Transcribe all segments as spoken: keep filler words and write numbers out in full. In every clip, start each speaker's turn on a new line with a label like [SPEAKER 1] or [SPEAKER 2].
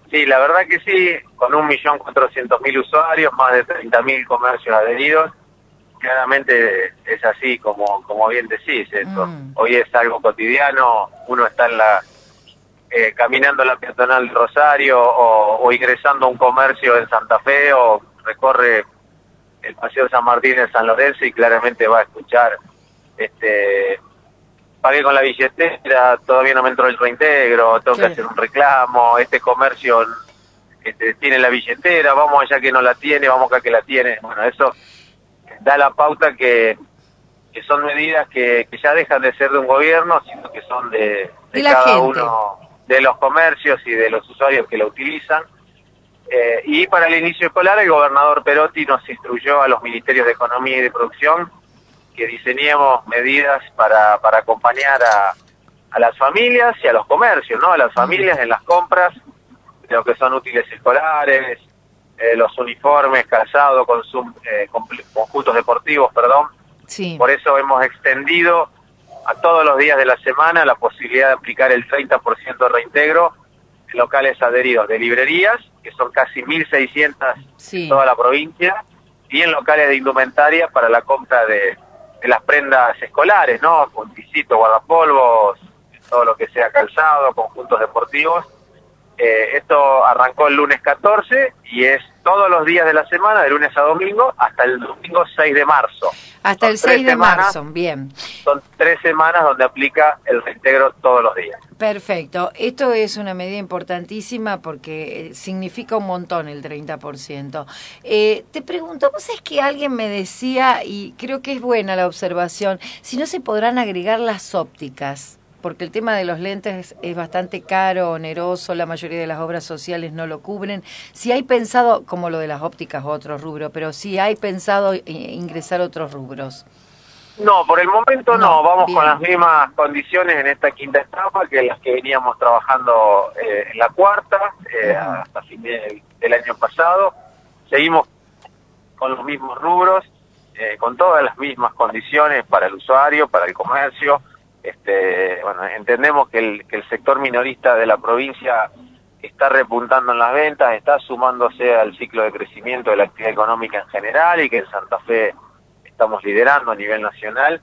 [SPEAKER 1] Sí, la verdad que sí, con un millón cuatrocientos mil usuarios, más de treinta mil comercios adheridos, claramente es así, como como bien decís, esto.
[SPEAKER 2] Mm.
[SPEAKER 1] Hoy es algo cotidiano, uno está en la eh, caminando la peatonal de Rosario o, o ingresando a un comercio en Santa Fe o recorre el Paseo San Martín en San Lorenzo y claramente va a escuchar, este, pagué con la billetera, todavía no me entró el reintegro, tengo que
[SPEAKER 2] Claro.
[SPEAKER 1] hacer un reclamo, este comercio este, tiene la billetera, vamos allá que no la tiene, vamos acá que la tiene. Bueno, eso da la pauta que, que son medidas que, que ya dejan de ser de un gobierno, sino que son de, de,
[SPEAKER 2] De la
[SPEAKER 1] cada
[SPEAKER 2] gente.
[SPEAKER 1] uno de los comercios y de los usuarios que la utilizan. Eh, y para el inicio escolar el gobernador Perotti nos instruyó a los ministerios de Economía y de Producción que diseñemos medidas para, para acompañar a, a las familias y a los comercios, ¿no? A las familias en las compras de lo que son útiles escolares, eh, los uniformes, calzado, consum, eh, conjuntos deportivos, perdón.
[SPEAKER 2] Sí.
[SPEAKER 1] Por eso hemos extendido a todos los días de la semana la posibilidad de aplicar el treinta por ciento de reintegro en locales adheridos de librerías, que son casi mil seiscientas
[SPEAKER 2] Sí.
[SPEAKER 1] en toda la provincia, y en locales de indumentaria para la compra de, de las prendas escolares, ¿no? Punticito, guardapolvos, todo lo que sea calzado, conjuntos deportivos. Eh, esto arrancó el lunes catorce y es todos los días de la semana, de lunes a domingo, hasta el domingo seis de marzo.
[SPEAKER 2] Hasta
[SPEAKER 1] Son
[SPEAKER 2] el seis de
[SPEAKER 1] semanas,
[SPEAKER 2] marzo, bien.
[SPEAKER 1] Son tres semanas donde aplica el reintegro todos los días.
[SPEAKER 2] Perfecto. Esto es una medida importantísima porque significa un montón el treinta por ciento. Eh, te pregunto, vos sabés que alguien me decía, y creo que es buena la observación, si no se podrán agregar las ópticas, porque el tema de los lentes es bastante caro, oneroso, la mayoría de las obras sociales no lo cubren. Si hay pensado, como lo de las ópticas, otro rubro, pero si hay pensado ingresar otros rubros.
[SPEAKER 1] No, por el momento no,
[SPEAKER 2] no
[SPEAKER 1] vamos
[SPEAKER 2] bien.
[SPEAKER 1] con las mismas condiciones en esta quinta etapa que las que veníamos trabajando eh, en la cuarta, eh, uh-huh. hasta fin de, del año pasado. Seguimos con los mismos rubros, eh, con todas las mismas condiciones para el usuario, para el comercio. Este, bueno, entendemos que el, que el sector minorista de la provincia está repuntando en las ventas, está sumándose al ciclo de crecimiento de la actividad económica en general y que en Santa Fe estamos liderando a nivel nacional.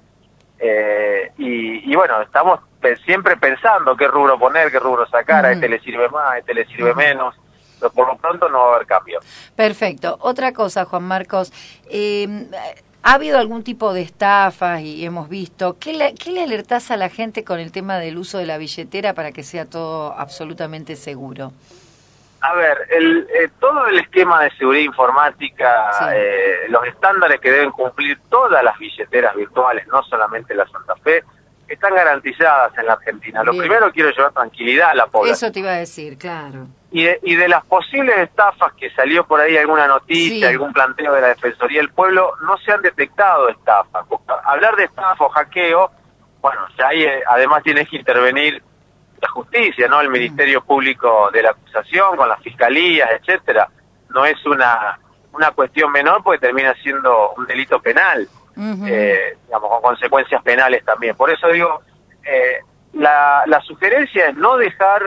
[SPEAKER 1] Eh, y, y bueno, estamos pe- siempre pensando qué rubro poner, qué rubro sacar, uh-huh. a este le sirve más, a este le sirve uh-huh. menos, pero por lo pronto no va a haber cambio.
[SPEAKER 2] Perfecto. Otra cosa, Juan Marcos, eh, ¿ha habido algún tipo de estafas y hemos visto? ¿Qué le, qué le alertás a la gente con el tema del uso de la billetera para que sea todo absolutamente seguro?
[SPEAKER 1] A ver, el, eh, todo el esquema de seguridad informática, sí. eh, los estándares que deben cumplir todas las billeteras virtuales, no solamente la Santa Fe, están garantizadas en la Argentina. Lo Bien. primero quiero llevar tranquilidad a la población.
[SPEAKER 2] Eso te iba a decir, claro.
[SPEAKER 1] Y de, y de las posibles estafas que salió por ahí alguna noticia, sí. algún planteo de la Defensoría del Pueblo, no se han detectado estafas. Hablar de estafa o hackeo, bueno, ya ahí eh, además tienes que intervenir la justicia, ¿no? El Ministerio Público de la Acusación, con las fiscalías, etcétera. No es una una cuestión menor porque termina siendo un delito penal, uh-huh. eh, digamos, con consecuencias penales también. Por eso digo, eh, la, la sugerencia es no dejar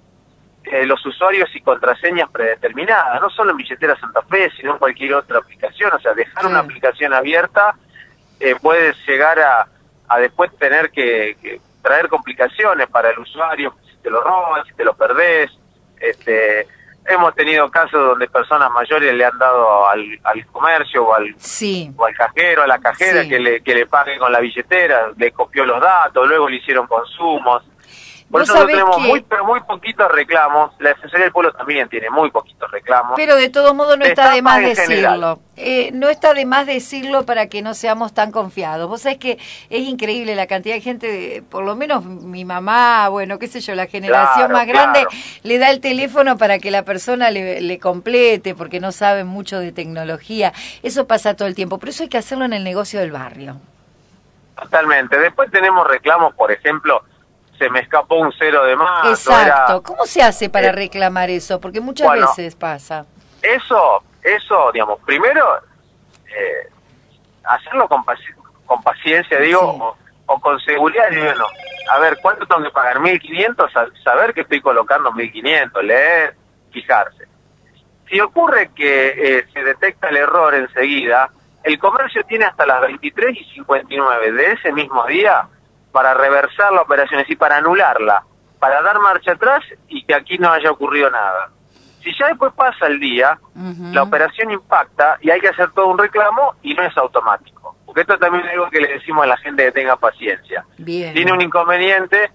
[SPEAKER 1] eh, los usuarios y contraseñas predeterminadas, no solo en Billetera Santa Fe, sino en cualquier otra aplicación. O sea, dejar sí. una aplicación abierta eh, puede llegar a, a después tener que, que traer complicaciones para el usuario, si te lo roban, si te lo perdés. Este, hemos tenido casos donde personas mayores le han dado al, al comercio o al,
[SPEAKER 2] sí.
[SPEAKER 1] o al cajero, a la cajera, sí. que le que le pague con la billetera, le copió los datos, luego le hicieron consumos. Por eso nosotros tenemos que... muy, pero muy poquitos reclamos. La Defensoría del Pueblo también tiene muy poquitos reclamos.
[SPEAKER 2] Pero de todos modos no
[SPEAKER 1] de
[SPEAKER 2] está de más
[SPEAKER 1] decirlo.
[SPEAKER 2] Eh, no está de más decirlo para que no seamos tan confiados. Vos sabés que es increíble la cantidad de gente, de, por lo menos mi mamá, bueno, qué sé yo, la generación
[SPEAKER 1] claro,
[SPEAKER 2] más grande,
[SPEAKER 1] claro.
[SPEAKER 2] le da el teléfono para que la persona le, le complete, porque no saben mucho de tecnología. Eso pasa todo el tiempo. Pero eso hay que hacerlo en el negocio del barrio.
[SPEAKER 1] Totalmente. Después tenemos reclamos, por ejemplo... se me escapó un cero de más.
[SPEAKER 2] Exacto.
[SPEAKER 1] Era,
[SPEAKER 2] ¿Cómo se hace para
[SPEAKER 1] eh,
[SPEAKER 2] reclamar eso? Porque muchas
[SPEAKER 1] bueno,
[SPEAKER 2] veces pasa.
[SPEAKER 1] Eso, eso, digamos, primero, eh, hacerlo con, paci con paciencia, digo, sí. o, o con seguridad, digo, bueno, a ver, ¿cuánto tengo que pagar? ¿mil quinientos? Saber que estoy colocando mil quinientos, leer fijarse. Si ocurre que eh, se detecta el error enseguida, el comercio tiene hasta las veintitrés y cincuenta y nueve de ese mismo día para reversar la operación, es decir, para anularla, para dar marcha atrás y que aquí no haya ocurrido nada. Si ya después pasa el día, uh-huh. la operación impacta y hay que hacer todo un reclamo y no es automático. Porque esto también es algo que le decimos a la gente que tenga paciencia.
[SPEAKER 2] Bien.
[SPEAKER 1] Tiene un inconveniente,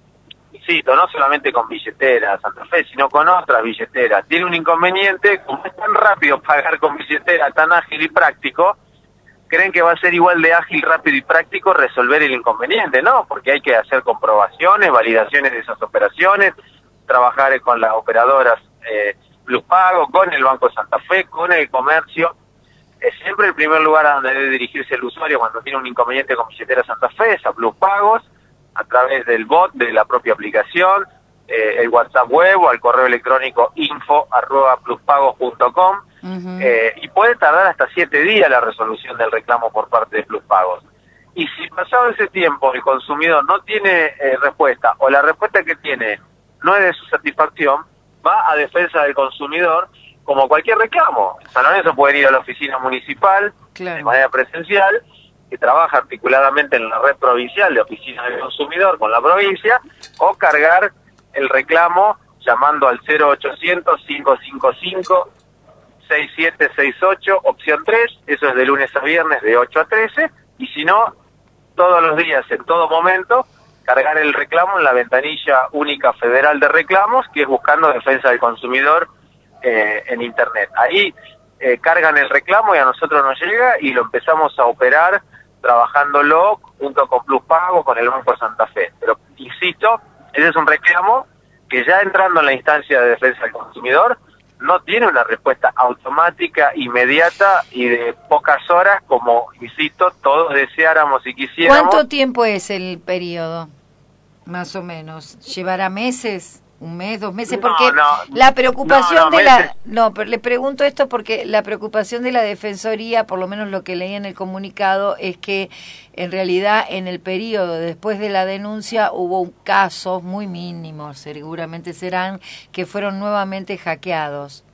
[SPEAKER 1] cito, no solamente con billetera Santa Fe, sino con otras billeteras. Tiene un inconveniente, como es tan rápido pagar con billetera, tan ágil y práctico, creen que va a ser igual de ágil, rápido y práctico resolver el inconveniente, ¿no? Porque hay que hacer comprobaciones, validaciones de esas operaciones, trabajar con las operadoras eh, Pluspago, con el Banco Santa Fe, con el comercio. Es siempre el primer lugar a donde debe dirigirse el usuario cuando tiene un inconveniente con billetera Santa Fe, es a Pluspagos, a través del bot de la propia aplicación, eh, el WhatsApp web o al correo electrónico info arroba pluspagos punto com. Uh-huh. eh, y puede tardar hasta siete días la resolución del reclamo por parte de Pluspagos. Y si pasado ese tiempo el consumidor no tiene eh, respuesta, o la respuesta que tiene no es de su satisfacción, va a defensa del consumidor como cualquier reclamo. En San Lorenzo pueden ir a la oficina municipal, claro, de manera presencial, que trabaja articuladamente en la red provincial de oficinas del consumidor con la provincia, o cargar el reclamo llamando al cero ochocientos, cinco cinco cinco, seis siete seis ocho, opción tres, eso es de lunes a viernes de ocho a trece, y si no, todos los días, en todo momento, cargar el reclamo en la ventanilla única federal de reclamos, que es buscando defensa del consumidor eh, en Internet. Ahí eh, cargan el reclamo y a nosotros nos llega y lo empezamos a operar trabajándolo junto con Pluspago, con el Banco Santa Fe. Pero, insisto, ese es un reclamo que ya entrando en la instancia de defensa del consumidor, no tiene una respuesta automática, inmediata y de pocas horas, como, insisto, todos deseáramos y quisiéramos.
[SPEAKER 2] ¿Cuánto tiempo es el periodo, más o menos? ¿Llevará meses? ¿Un mes, dos meses? Porque
[SPEAKER 1] no, no,
[SPEAKER 2] la preocupación
[SPEAKER 1] no, no,
[SPEAKER 2] de
[SPEAKER 1] meses.
[SPEAKER 2] la... No, pero le pregunto esto porque la preocupación de la Defensoría, por lo menos lo que leí en el comunicado, es que en realidad en el periodo después de la denuncia hubo casos muy mínimos, seguramente serán, que fueron nuevamente hackeados.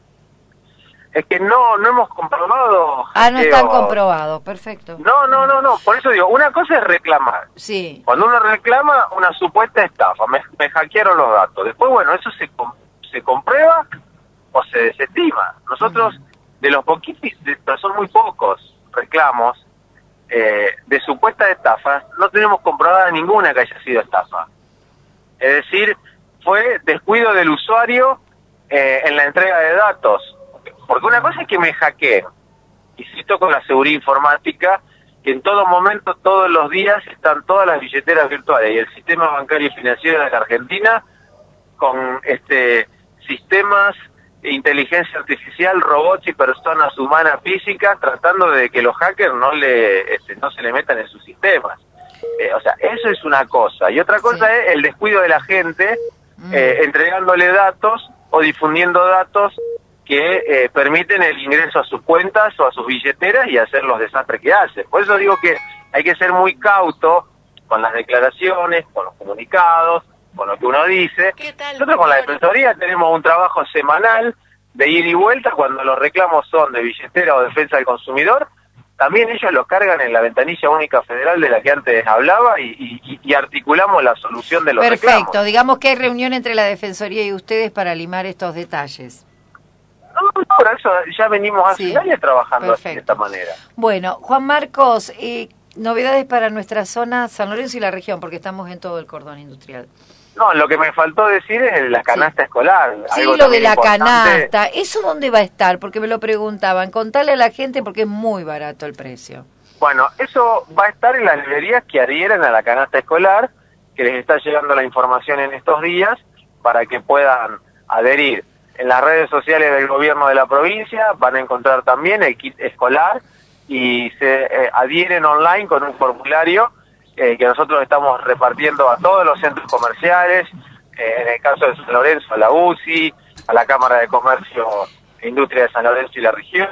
[SPEAKER 1] Es que no no hemos comprobado.
[SPEAKER 2] Ah, no están comprobados, perfecto.
[SPEAKER 1] No, no, no, no, por eso digo, una cosa es reclamar.
[SPEAKER 2] Sí.
[SPEAKER 1] Cuando uno reclama una supuesta estafa, me, me hackearon los datos. Después, bueno, eso se se comprueba o se desestima. Nosotros, uh-huh. de los poquitos, pero son muy pocos reclamos eh, de supuestas estafas, no tenemos comprobada ninguna que haya sido estafa. Es decir, fue descuido del usuario eh, en la entrega de datos. Porque una cosa es que me hackeen, insisto, con la seguridad informática, que en todo momento, todos los días, están todas las billeteras virtuales y el sistema bancario y financiero de la Argentina con este sistemas de inteligencia artificial, robots y personas humanas físicas tratando de que los hackers no le este, no se le metan en sus sistemas. Eh, o sea, eso es una cosa. Y otra cosa sí. es el descuido de la gente mm. eh, entregándole datos o difundiendo datos que eh, permiten el ingreso a sus cuentas o a sus billeteras y hacer los desastres que hacen. Por eso digo que hay que ser muy cauto con las declaraciones, con los comunicados, con lo que uno dice. Nosotros con la Defensoría tenemos un trabajo semanal de ida y vuelta cuando los reclamos son de billetera o defensa del consumidor. También ellos lo cargan en la ventanilla única federal de la que antes hablaba y, y, y articulamos la solución de los
[SPEAKER 2] Perfecto.
[SPEAKER 1] reclamos.
[SPEAKER 2] Perfecto, digamos que hay reunión entre la Defensoría y ustedes para limar estos detalles.
[SPEAKER 1] No, no, por eso ya venimos hace sí, años trabajando así, de esta manera.
[SPEAKER 2] Bueno, Juan Marcos, eh, novedades para nuestra zona, San Lorenzo y la región, porque estamos en todo el cordón industrial.
[SPEAKER 1] No, lo que me faltó decir es la canasta sí. escolar.
[SPEAKER 2] Sí,
[SPEAKER 1] algo
[SPEAKER 2] lo de la
[SPEAKER 1] importante.
[SPEAKER 2] canasta. ¿Eso dónde va a estar? Porque me lo preguntaban. Contale a la gente porque es muy barato el precio.
[SPEAKER 1] Bueno, eso va a estar en las librerías que adhieren a la canasta escolar, que les está llegando la información en estos días, para que puedan adherir. En las redes sociales del gobierno de la provincia van a encontrar también el kit escolar y se eh, adhieren online con un formulario eh, que nosotros estamos repartiendo a todos los centros comerciales, eh, en el caso de San Lorenzo, a la U C I, a la Cámara de Comercio e Industria de San Lorenzo y la región,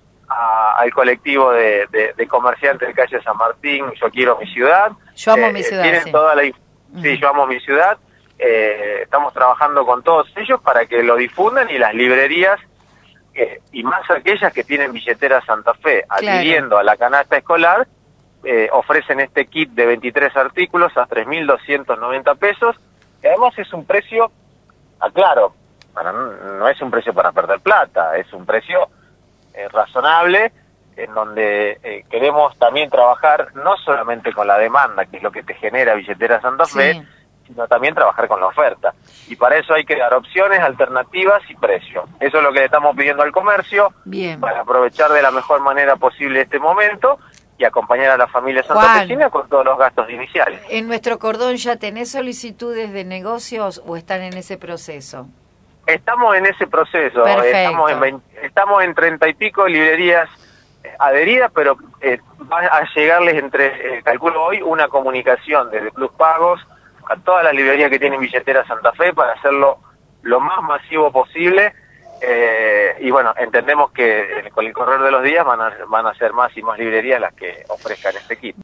[SPEAKER 1] a, al colectivo de, de, de comerciantes de calle San Martín, Yo Quiero Mi Ciudad.
[SPEAKER 2] Yo amo eh, mi ciudad,
[SPEAKER 1] tienen
[SPEAKER 2] sí.
[SPEAKER 1] Toda la, sí,
[SPEAKER 2] uh-huh.
[SPEAKER 1] Yo Amo Mi Ciudad. eh, estamos trabajando con todos ellos para que lo difundan y las librerías, eh, y más aquellas que tienen billetera Santa Fe, adhiriendo claro. a la canasta escolar, eh, ofrecen este kit de veintitrés artículos a tres mil doscientos noventa pesos, que además es un precio, aclaro, para, no es un precio para perder plata, es un precio eh, razonable, en donde eh, queremos también trabajar no solamente con la demanda, que es lo que te genera billetera Santa Fe, sí. sino también trabajar con la oferta. Y para eso hay que dar opciones, alternativas y precio. Eso es lo que le estamos pidiendo al comercio, Bien. para aprovechar de la mejor manera posible este momento y acompañar a la familia santafesina con todos los gastos iniciales.
[SPEAKER 2] ¿En nuestro cordón ya tenés solicitudes de negocios o están en ese proceso?
[SPEAKER 1] Estamos en ese proceso, estamos en, veinte, estamos en treinta y pico librerías adheridas, pero eh, va a llegarles entre, eh, calculo hoy, una comunicación desde Plus Pagos a todas las librerías que tienen billetera Santa Fe para hacerlo lo más masivo posible, eh, y bueno, entendemos que con el correr de los días van a, van a ser más y más librerías las que ofrezcan este kit.